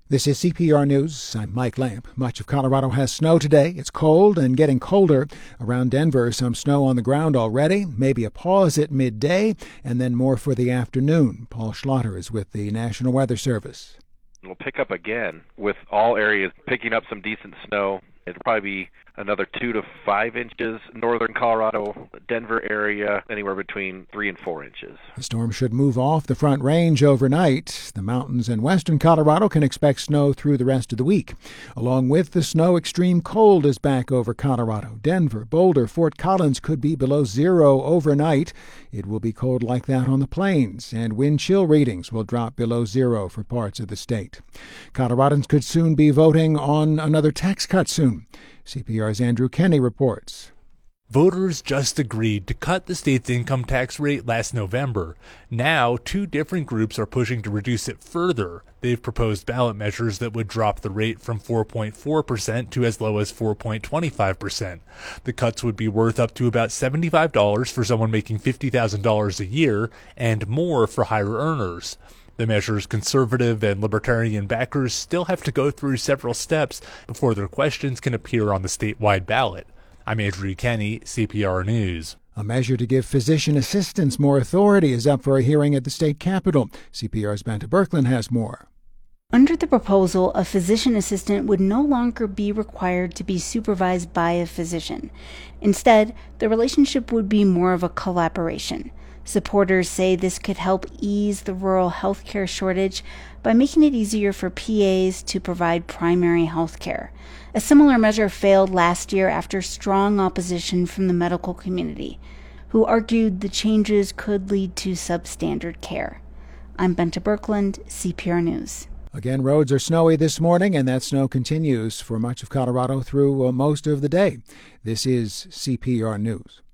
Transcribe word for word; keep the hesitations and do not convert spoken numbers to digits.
This is C P R News. I'm Mike Lamp. Much of Colorado has snow today. It's cold and getting colder. Around Denver, some snow on the ground already, maybe a pause at midday, and then more for the afternoon. Paul Schlatter is with the National Weather Service. We'll pick up again with all areas picking up some decent snow. It'll probably be another two to five inches. Northern Colorado, Denver area, anywhere between three and four inches. The storm should move off the Front Range overnight. The mountains in western Colorado can expect snow through the rest of the week. Along with the snow, extreme cold is back over Colorado. Denver, Boulder, Fort Collins could be below zero overnight. It will be cold like that on the plains, and wind chill readings will drop below zero for parts of the state. Coloradans could soon be voting on another tax cut soon. C P R's Andrew Kenny reports. Voters just agreed to cut the state's income tax rate last November. Now, two different groups are pushing to reduce it further. They've proposed ballot measures that would drop the rate from four point four percent to as low as four point two five percent. The cuts would be worth up to about seventy-five dollars for someone making fifty thousand dollars a year and more for higher earners. The measure's conservative and libertarian backers still have to go through several steps before their questions can appear on the statewide ballot. I'm Andrew Kenny, C P R News. A measure to give physician assistants more authority is up for a hearing at the state capitol. C P R's Banta Berkland has more. Under the proposal, a physician assistant would no longer be required to be supervised by a physician. Instead, the relationship would be more of a collaboration. Supporters say this could help ease the rural healthcare shortage by making it easier for P As to provide primary health care. A similar measure failed last year after strong opposition from the medical community, who argued the changes could lead to substandard care. I'm Banta Berkland, C P R News. Again, roads are snowy this morning, and that snow continues for much of Colorado through uh, most of the day. This is C P R News.